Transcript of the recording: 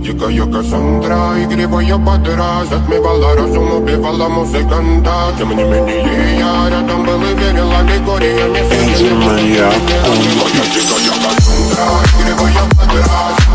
Дикая Кассандра, игривая подра, затмевала разум, убивала музыканта. Тем не менее я рядом был и верил аллегориями. Дикая Кассандра, игривая подра.